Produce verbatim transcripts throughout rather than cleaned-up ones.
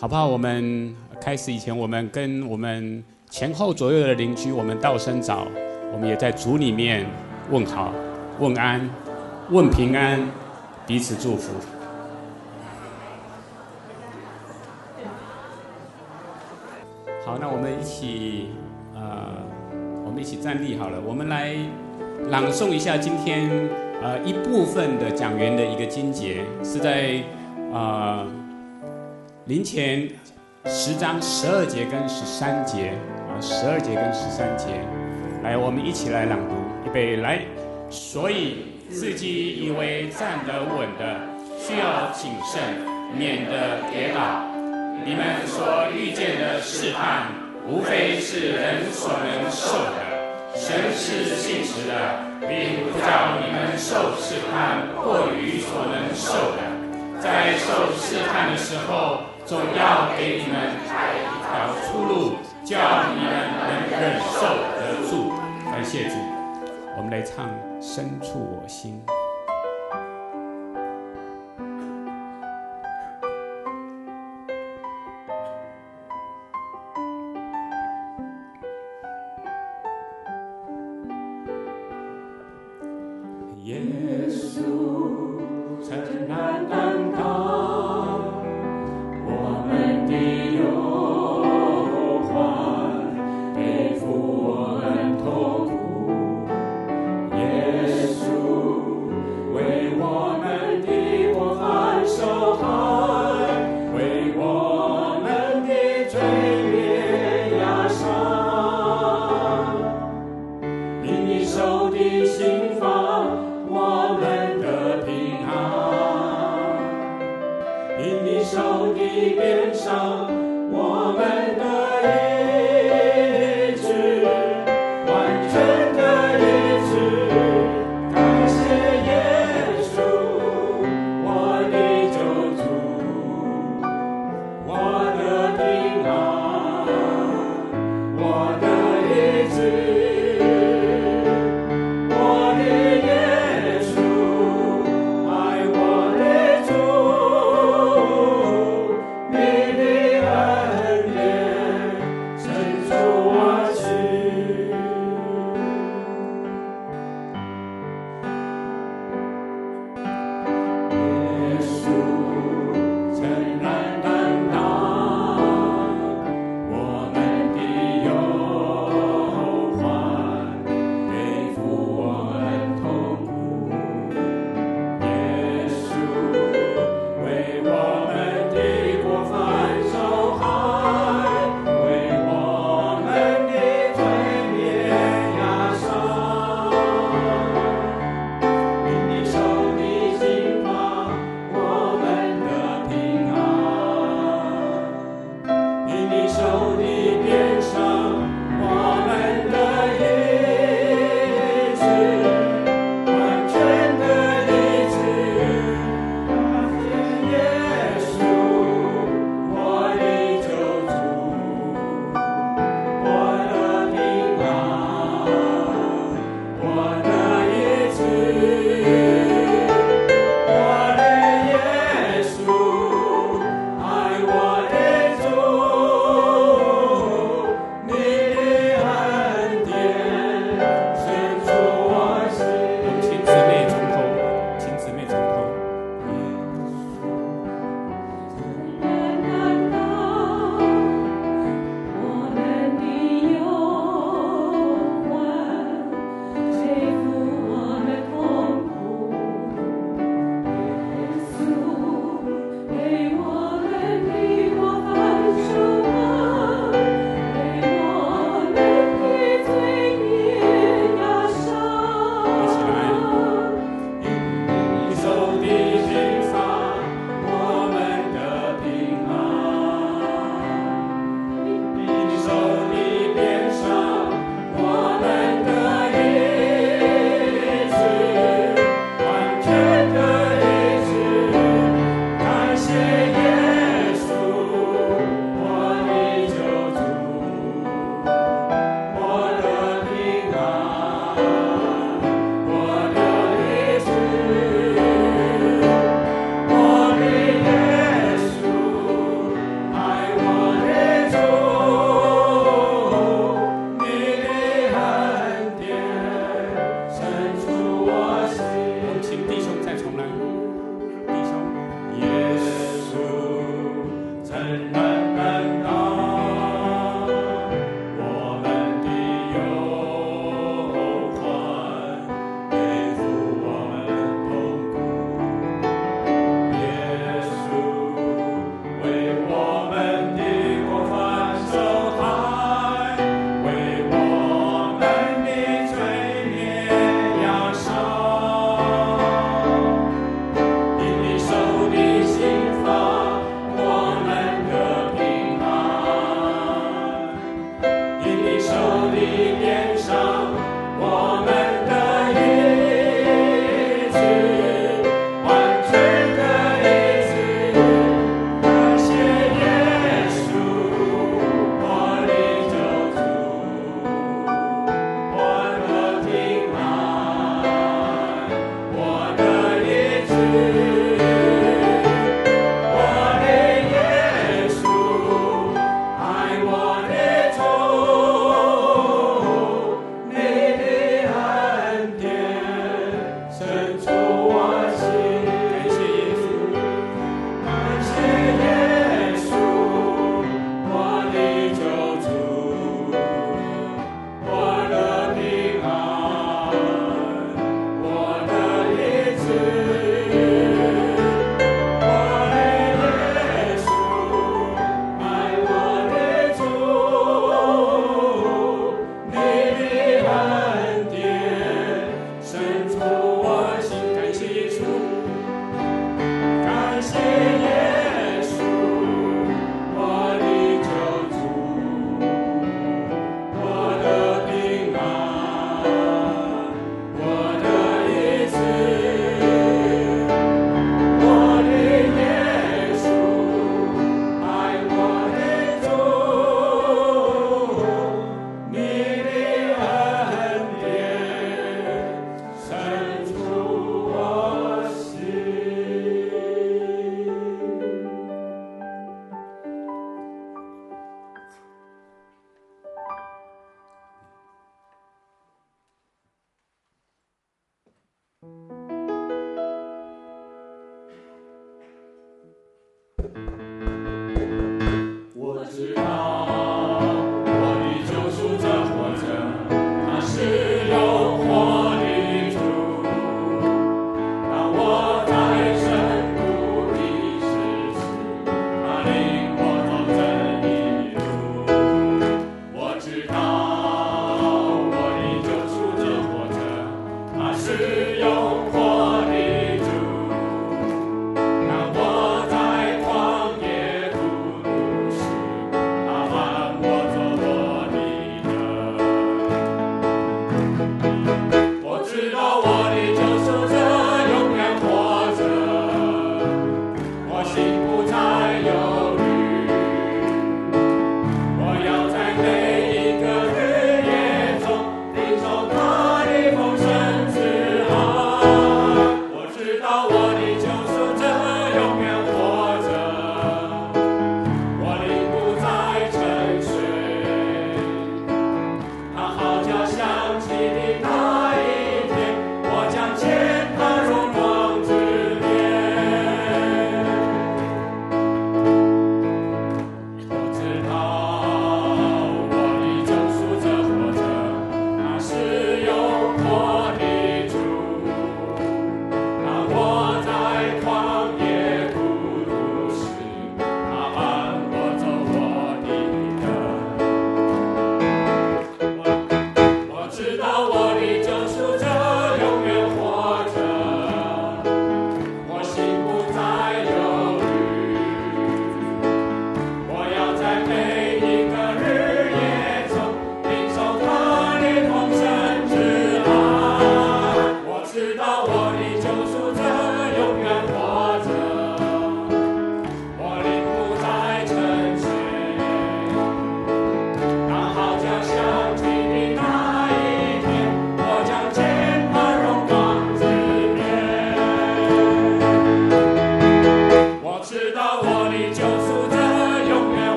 好不好？我们开始以前，我们跟我们前后左右的邻居，我们道声早，我们也在主里面问好、问安、问平安，彼此祝福。好，那我们一起，呃，我们一起站立好了，我们来朗诵一下今天呃一部分的讲员的一个经节，是在呃林前十章十二节跟十三节啊，十二节跟十三节，来，我们一起来朗读，预备来。所以自己以为站得稳的，需要谨慎，免得跌倒。你们所遇见的试探，无非是人所能受的。神是信实的，并不叫你们受试探过于所能受的。在受试探的时候，总要给你们开一条出路，叫你们能忍受得住。感谢主，我们来唱《深处我心》。耶稣承担担当我们的忧患，背负我们痛苦。耶稣为我们的过犯受害，为我们的罪孽压伤，因你受的刑罚，我们的平安。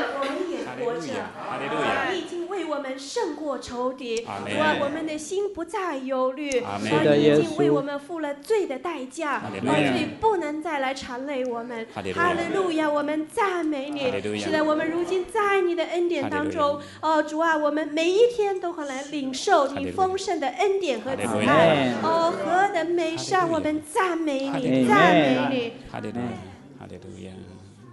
我们也活着。你已经为我们胜过仇敌，主啊，我们的心不再忧虑。主啊，你已经为我们付了罪的代价，让罪不能再来缠累我们。哈利路亚，我们赞美你。是的，我们如今在你的恩典当中，哦，主啊，我们每一天都会来领受你丰盛的恩典和慈爱。哦，何等美善！我们赞美你，赞美你。 哈利路亚，哈利路亚。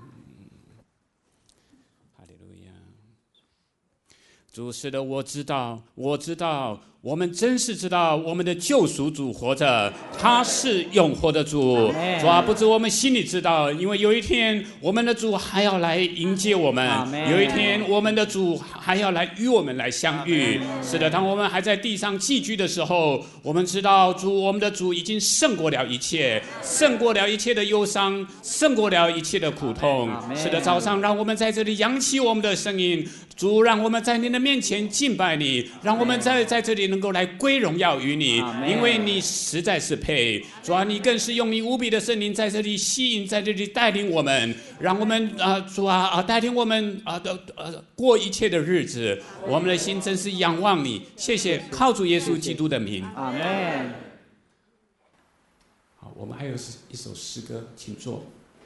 主，是的，我知道，我知道，我们真是知道我们的救赎主活着，他是永活的主。主啊，不止我们心里知道，因为有一天我们的主还要来迎接我们，有一天我们的主还要来与我们来相遇。是的，当我们还在地上寄居的时候，我们知道主，我们的主已经胜过了一切，胜过了一切的忧伤，胜过了一切的苦痛。是的，早上让我们在这里扬起我们的声音，主，让我们在你的面前敬拜你，让我们在在这里能够来归荣耀于你，因为你实在是配。主啊，你更是用你无比的圣灵在这里吸引，在这里带领我们，让我们啊、呃，主啊啊，带领我们啊的呃、呃、过一切的日子。我们的心真是仰望你，谢谢，靠主耶稣基督的名， 阿门。 好，我们还有一首诗歌，请坐。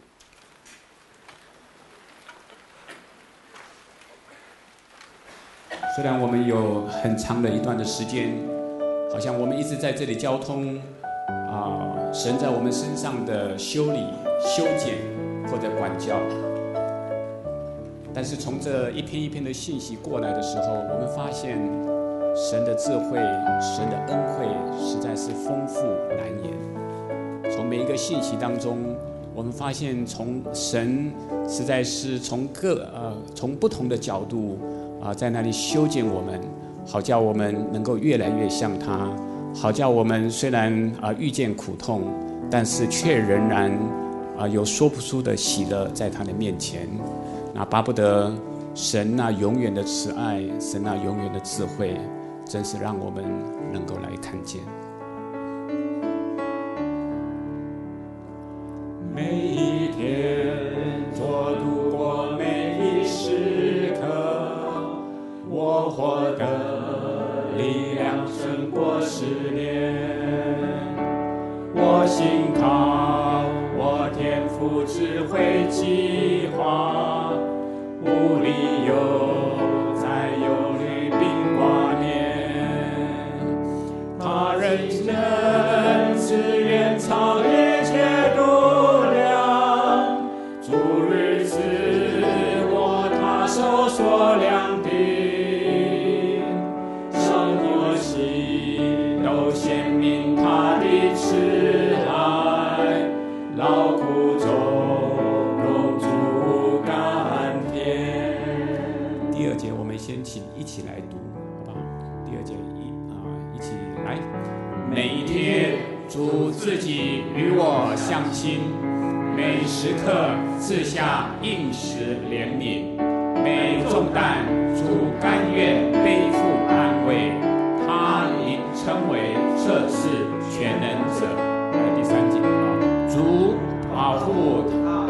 虽然我们有很长的一段的时间，好像我们一直在这里交通啊、呃，神在我们身上的修理、修剪或者管教，但是从这一篇一篇的信息过来的时候，我们发现神的智慧、神的恩惠实在是丰富难言。从每一个信息当中，我们发现从神实在是从各呃从不同的角度。啊，在那里修剪我们，好叫我们能够越来越像他，好叫我们虽然啊遇见苦痛，但是却仍然啊有说不出的喜乐在他的面前。那巴不得神那永远的慈爱，神那永远的智慧，真是让我们能够来看见。每一天做度过每一时刻，我获得力量胜过试炼，我信靠我天父智慧计划，无理由再忧虑并挂念，他人真自远超一切度量，主日子我他手所量定，显明他的慈爱，劳苦中荣主甘甜。第二节我们先请一起来读，好不好？第二节一啊，一起来。每一天主自己与我相亲，每时刻赐下应时怜悯，每重担主甘愿背负安慰，他已称为测试全能者。还有第三节啊，主保护他，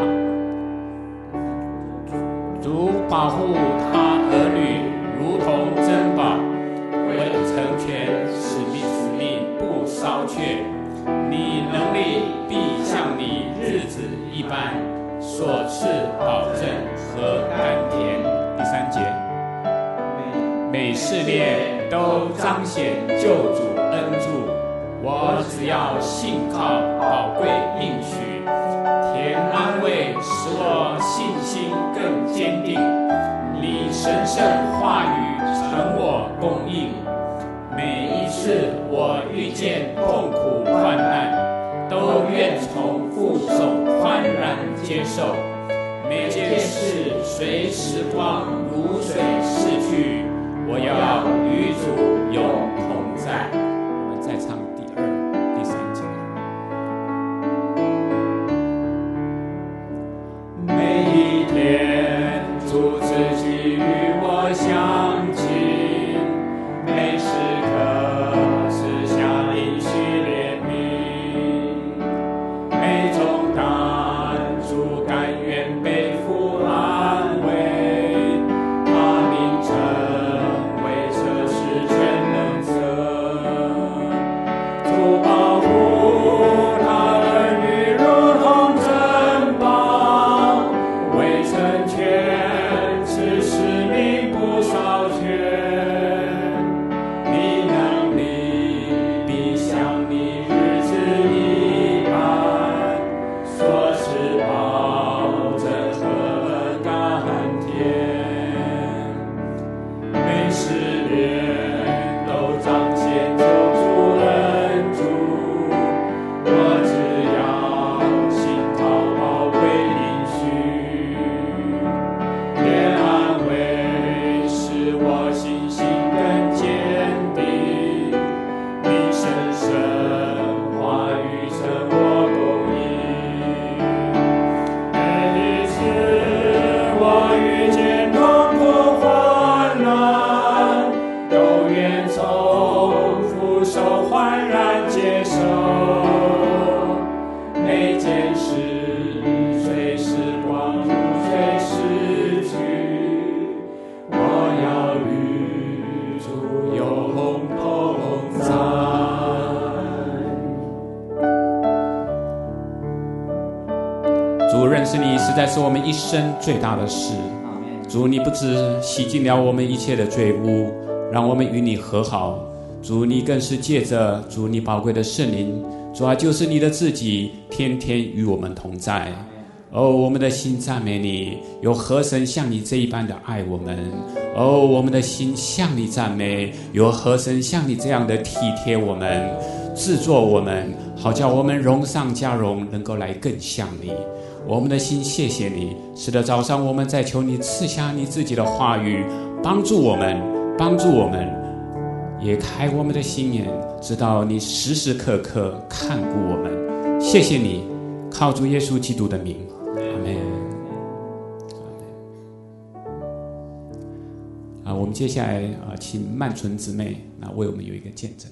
主保护他儿女如同珍宝，为成全使命使命不稍缺。你能力必像你日子一般，所赐保证和甘甜。第三节，每试炼都彰显救主恩助，我只要信靠宝贵应许，甜安慰使我信心更坚定。你神圣话语成我供应，每一次我遇见痛苦患难，都愿从负重宽然接受。每件事随时光如水逝去，我要与主永同在。我们再唱第二、第三节。每一天，主自己与我相亲，每时刻赐下应许怜悯，每重担主甘愿背负安慰。 实在是我们一生最大的事。主，你不只洗净了我们一切的罪污，让我们与你和好。主，你更是借着主你宝贵的圣灵，主啊，就是你的自己，天天与我们同在。哦，我们的心赞美你，有何神像你这一般的爱我们？哦，我们的心向你赞美，有何神像你这样的体贴我们，制作我们，好叫我们荣上加荣，能够来更像你。我们的心谢谢你。是的，早上我们在求你赐下你自己的话语，帮助我们，帮助我们，也开我们的心眼，知道你时时刻刻看顾我们。谢谢你，靠主耶稣基督的名，阿们。啊，我们接下来啊，请曼纯姊妹那为我们有一个见证。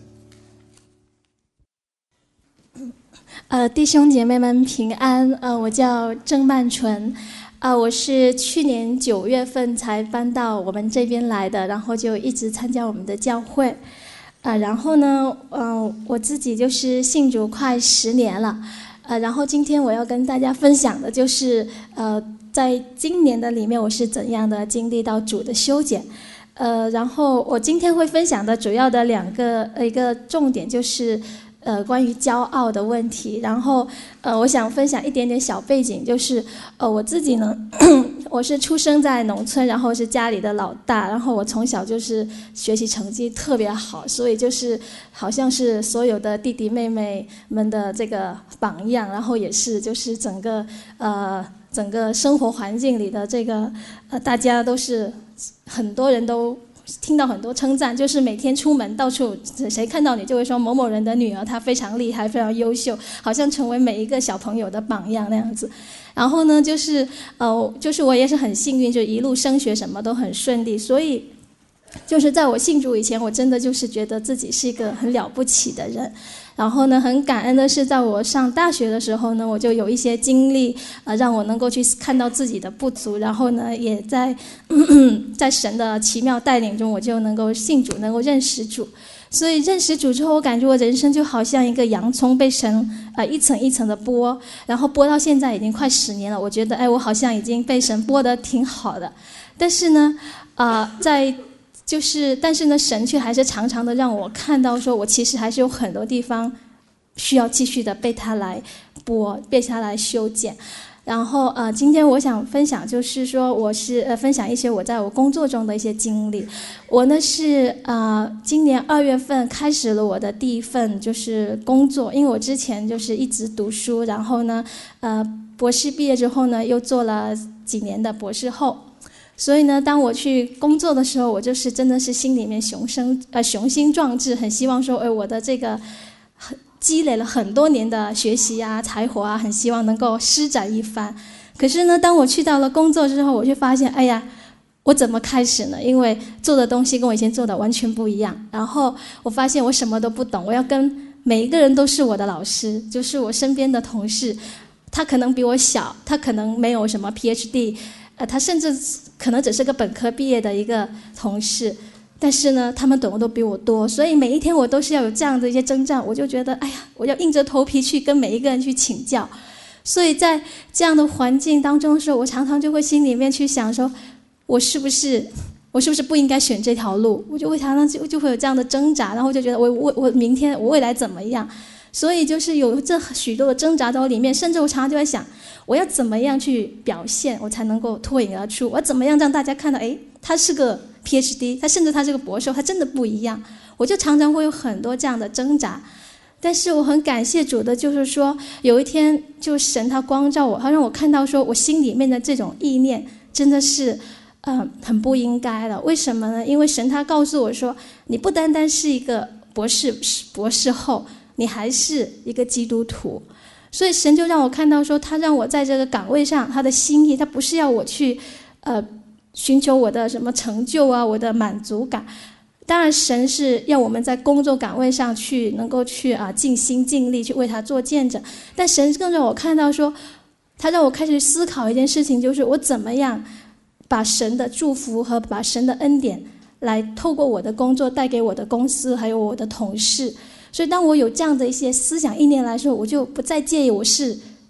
呃，弟兄姐妹们平安。呃，我叫郑曼纯，呃，我是去年九月份才搬到我们这边来的，然后就一直参加我们的教会。呃，然后呢，嗯、呃，我自己就是信主快十年了。呃，然后今天我要跟大家分享的就是，呃，在今年的里面我是怎样的经历到主的修剪。呃，然后我今天会分享的主要的两个呃一个重点就是。呃，关于骄傲的问题，然后呃，我想分享一点点小背景，就是呃，我自己呢，我是出生在农村，然后是家里的老大，然后我从小就是学习成绩特别好，所以就是好像是所有的弟弟妹妹们的这个榜样，然后也是就是整个呃整个生活环境里的这个呃大家都是很多人都。听到很多称赞，就是每天出门到处谁看到你就会说某某人的女儿她非常厉害非常优秀，好像成为每一个小朋友的榜样那样子。然后呢就是呃就是我也是很幸运，就一路升学什么都很顺利，所以就是在我信主以前，我真的就是觉得自己是一个很了不起的人。然后呢，很感恩的是，在我上大学的时候呢，我就有一些经历，呃，让我能够去看到自己的不足。然后呢，也在咳咳在神的奇妙带领中，我就能够信主，能够认识主。所以认识主之后，我感觉我人生就好像一个洋葱被神呃一层一层的剥，然后剥到现在已经快十年了。我觉得，哎，我好像已经被神剥得挺好的。但是呢，啊、呃，在就是，但是呢，神却还是常常的让我看到，说我其实还是有很多地方需要继续的被他来剥，被他来修剪。然后呃，今天我想分享，就是说我是呃分享一些我在我工作中的一些经历。我呢是呃今年二月份开始了我的第一份就是工作，因为我之前就是一直读书，然后呢呃博士毕业之后呢又做了几年的博士后。所以呢，当我去工作的时候，我就是真的是心里面雄生呃雄心壮志，很希望说，哎，我的这个很积累了很多年的学习啊、才华啊，很希望能够施展一番。可是呢，当我去到了工作之后，我就发现，哎呀，我怎么开始呢？因为做的东西跟我以前做的完全不一样。然后我发现我什么都不懂，我要跟每一个人都是我的老师，就是我身边的同事，他可能比我小，他可能没有什么 P H D。呃，他甚至可能只是个本科毕业的一个同事，但是呢，他们懂得都比我多，所以每一天我都是要有这样的一些征战，我就觉得，哎呀，我要硬着头皮去跟每一个人去请教。所以在这样的环境当中的时候，我常常就会心里面去想说，我是不是，我是不是不应该选这条路？我就会常常就就会有这样的挣扎，然后就觉得我我我明天我未来怎么样？所以就是有这许多的挣扎在我里面，甚至我常常就在想，我要怎么样去表现，我才能够脱颖而出？我要怎么样让大家看到，哎，他是个 P H D， 他甚至他是个博士，他真的不一样。我就常常会有很多这样的挣扎。但是我很感谢主的，就是说有一天，就神他光照我，他让我看到说我心里面的这种意念真的是呃很不应该的。为什么呢？因为神他告诉我说，你不单单是一个博士博士后，你还是一个基督徒。所以神就让我看到说，他让我在这个岗位上，他的心意，他不是要我去呃寻求我的什么成就啊，我的满足感。当然神是要我们在工作岗位上去能够去啊尽心尽力去为他做见证，但神更让我看到说，他让我开始思考一件事情，就是我怎么样把神的祝福和把神的恩典来透过我的工作带给我的公司还有我的同事。所以当我有这样的一些思想意念来说，我就不再介意我是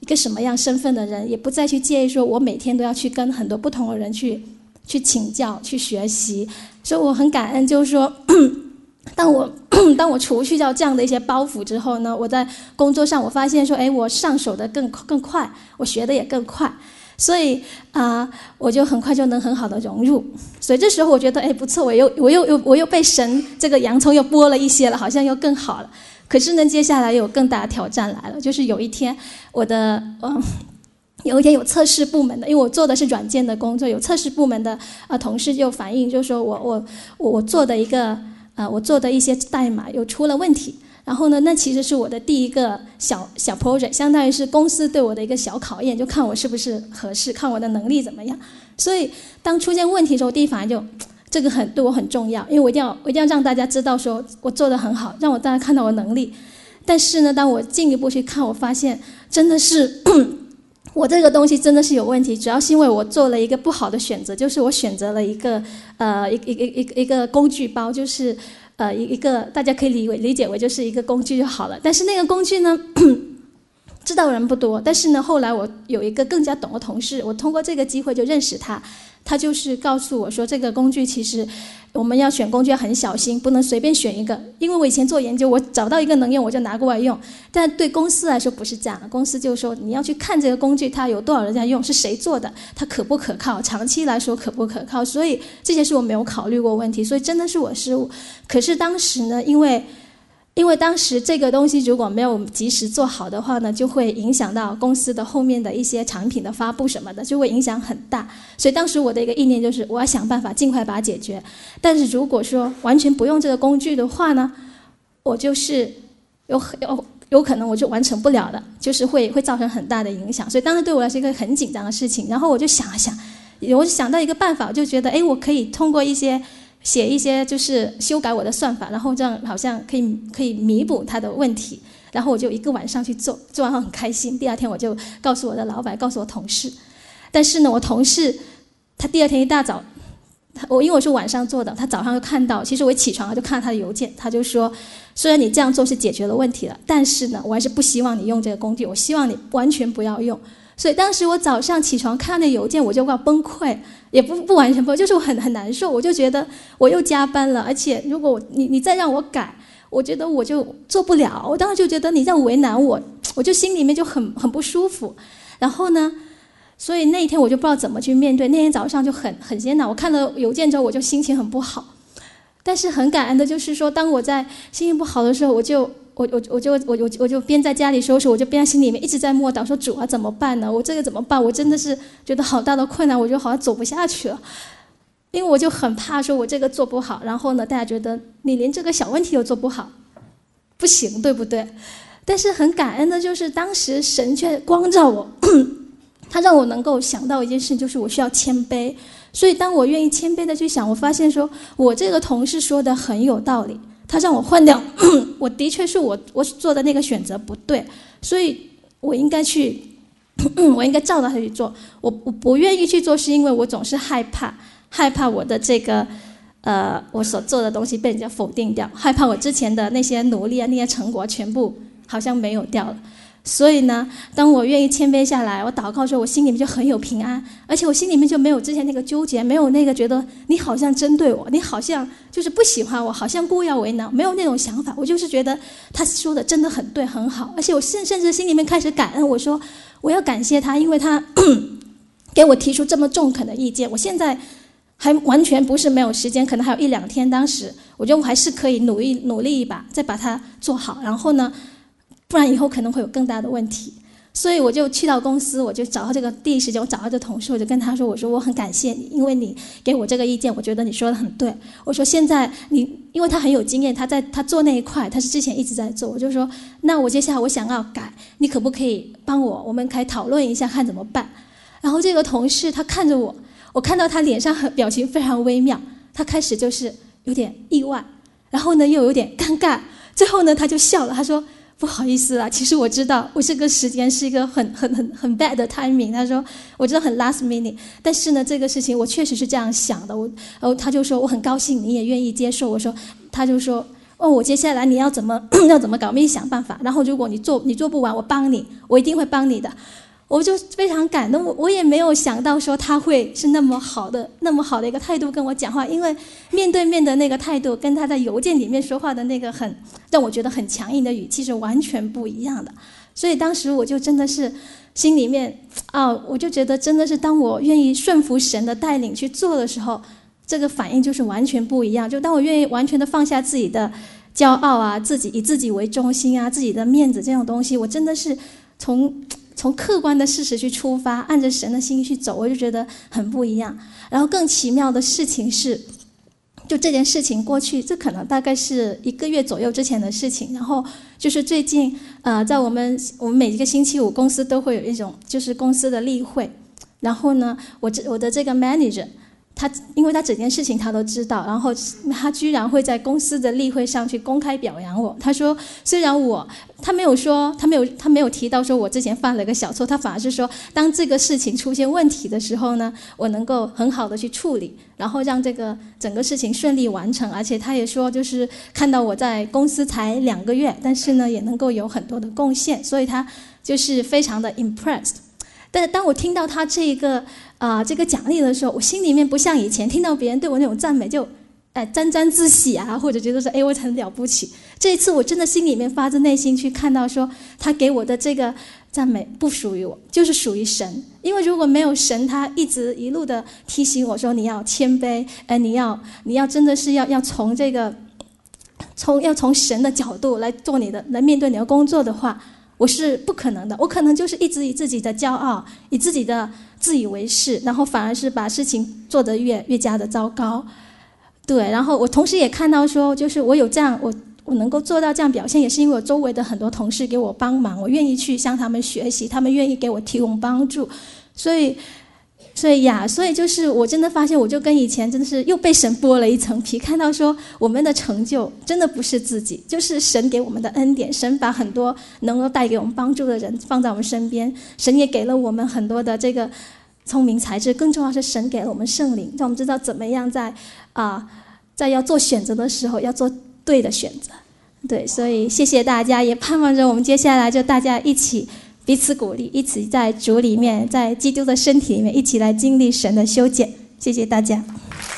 一个什么样身份的人，也不再去介意说我每天都要去跟很多不同的人去去请教去学习。所以我很感恩，就是说当我当我除去掉这样的一些包袱之后呢，我在工作上我发现说，哎，我上手的更更快，我学的也更快，所以啊、呃，我就很快就能很好的融入。所以这时候我觉得，哎，不错，我又我又我又被神这个洋葱又剥了一些了，好像又更好了。可是呢，接下来有更大的挑战来了，就是有一天我的嗯。呃有一天有测试部门的，因为我做的是软件的工作，有测试部门的呃同事就反映，就说我我我我做的一个呃我做的一些代码有出了问题。然后呢，那其实是我的第一个小小 project， 相当于是公司对我的一个小考验，就看我是不是合适，看我的能力怎么样。所以当出现问题的时候，第一反应就这个很对我很重要，因为我一定要我一定要让大家知道说我做得很好，让我大家看到我能力。但是呢，当我进一步去看，我发现真的是我这个东西真的是有问题，主要是因为我做了一个不好的选择，就是我选择了一个呃一一一一一个工具包，就是呃一一个大家可以理为理解为就是一个工具就好了。但是那个工具呢，知道人不多，但是呢，后来我有一个更加懂的同事，我通过这个机会就认识他，他就是告诉我说，这个工具其实我们要选工具要很小心，不能随便选一个。因为我以前做研究，我找到一个能用我就拿过来用，但对公司来说不是这样的。公司就说你要去看这个工具它有多少人在用，是谁做的，它可不可靠，长期来说可不可靠，所以这些是我没有考虑过问题，所以真的是我失误。可是当时呢，因为因为当时这个东西如果没有及时做好的话呢，就会影响到公司的后面的一些产品的发布什么的，就会影响很大。所以当时我的一个意念就是我要想办法尽快把它解决。但是如果说完全不用这个工具的话呢，我就是有有有可能我就完成不了的，就是会会造成很大的影响。所以当时对我来说是一个很紧张的事情。然后我就想了想，我就想到一个办法，我就觉得哎，我可以通过一些写一些就是修改我的算法，然后这样好像可以可以弥补它的问题。然后我就一个晚上去做，做完后很开心。第二天我就告诉我的老板，告诉我同事。但是呢，我同事他第二天一大早，我因为我是晚上做的，他早上就看到，其实我一起床了就看到他的邮件，他就说，虽然你这样做是解决了问题了，但是呢，我还是不希望你用这个工具，我希望你完全不要用。所以当时我早上起床看那邮件，我就快崩溃，也不不完全崩溃，就是我很很难受。我就觉得我又加班了，而且如果你你再让我改，我觉得我就做不了。我当时就觉得你在为难我，我就心里面就很很不舒服。然后呢，所以那一天我就不知道怎么去面对。那天早上就很很艰难。我看了邮件之后，我就心情很不好。但是很感恩的就是说，当我在心情不好的时候，我就我我我就我我我就边在家里收拾，我就边在心里面一直在默祷，说主啊怎么办呢？我这个怎么办？我真的是觉得好大的困难，我就好像走不下去了。因为我就很怕说我这个做不好，然后呢，大家觉得你连这个小问题都做不好，不行，对不对？但是很感恩的就是当时神却光照我，他让我能够想到一件事，就是我需要谦卑。所以当我愿意谦卑的去想，我发现说我这个同事说的很有道理，他让我换掉，我的确是我我做的那个选择不对，所以我应该去，我应该照着他去做。我我不愿意去做，是因为我总是害怕，害怕我的这个呃我所做的东西被人家否定掉，害怕我之前的那些努力啊那些成果全部好像没有掉了。所以呢，当我愿意谦卑下来，我祷告的时候，我心里面就很有平安，而且我心里面就没有之前那个纠结，没有那个觉得你好像针对我，你好像就是不喜欢我，好像故意要为难，没有那种想法。我就是觉得他说的真的很对很好，而且我甚甚至心里面开始感恩，我说我要感谢他，因为他给我提出这么中肯的意见。我现在还完全不是没有时间，可能还有一两天，当时我觉得我还是可以努力努力一把，再把它做好。然后呢，不然以后可能会有更大的问题。所以我就去到公司，我就找到这个第一时间我找到这同事，我就跟他说，我说我很感谢你，因为你给我这个意见，我觉得你说的很对。我说现在你，因为他很有经验，他在他做那一块，他是之前一直在做。我就说，那我接下来我想要改，你可不可以帮我？我们可以讨论一下，看怎么办。然后这个同事他看着我，我看到他脸上表情非常微妙，他开始就是有点意外，然后呢又有点尴尬，最后呢他就笑了，他说，不好意思啦，其实我知道我这个时间是一个很很很很 bad 的 timing。他说我知道很 last minute， 但是呢这个事情我确实是这样想的。我，然后他就说我很高兴你也愿意接受。我说，他就说问我接下来你要怎么要怎么搞，我们一起想办法。然后如果你做你做不完，我帮你，我一定会帮你的。我就非常感动，我我也没有想到说他会是那么好的那么好的一个态度跟我讲话，因为面对面的那个态度跟他在邮件里面说话的那个很让我觉得很强硬的语气是完全不一样的。所以当时我就真的是心里面啊，我就觉得真的是当我愿意顺服神的带领去做的时候，这个反应就是完全不一样。就当我愿意完全的放下自己的骄傲啊，自己以自己为中心啊，自己的面子这种东西，我真的是从从客观的事实去出发，按着神的心去走，我就觉得很不一样。然后更奇妙的事情是，就这件事情过去，这可能大概是一个月左右之前的事情。然后就是最近，呃，在我们我们每一个星期五公司都会有一种就是公司的例会，然后呢，我这我的这个 manager。他因为他整件事情他都知道，然后他居然会在公司的例会上去公开表扬我。他说虽然我他没有说他没有他没有提到说我之前犯了个小错，他反而是说当这个事情出现问题的时候呢，我能够很好的去处理，然后让这个整个事情顺利完成。而且他也说就是看到我在公司才两个月，但是呢也能够有很多的贡献，所以他就是非常的 impressed。但当我听到他这个啊、呃、这个奖励的时候，我心里面不像以前听到别人对我那种赞美就哎沾沾自喜啊，或者觉得说哎我很了不起。这一次我真的心里面发自内心去看到说他给我的这个赞美不属于我，就是属于神。因为如果没有神，他一直一路的提醒我说你要谦卑，哎你要你要真的是要要从这个从要从神的角度来做你的来面对你的工作的话，我是不可能的。我可能就是一直以自己的骄傲，以自己的自以为是，然后反而是把事情做得越越加的糟糕。对，然后我同时也看到说，就是我有这样我我能够做到这样表现，也是因为我周围的很多同事给我帮忙，我愿意去向他们学习，他们愿意给我提供帮助。所以所以呀，所以就是我真的发现，我就跟以前真的是又被神剥了一层皮，看到说我们的成就真的不是自己，就是神给我们的恩典。神把很多能够带给我们帮助的人放在我们身边，神也给了我们很多的这个聪明才智，更重要是神给了我们圣灵，让我们知道怎么样在啊、呃、在要做选择的时候要做对的选择。对，所以谢谢大家，也盼望着我们接下来就大家一起彼此鼓励，一起在主里面，在基督的身体里面一起来经历神的修剪。谢谢大家。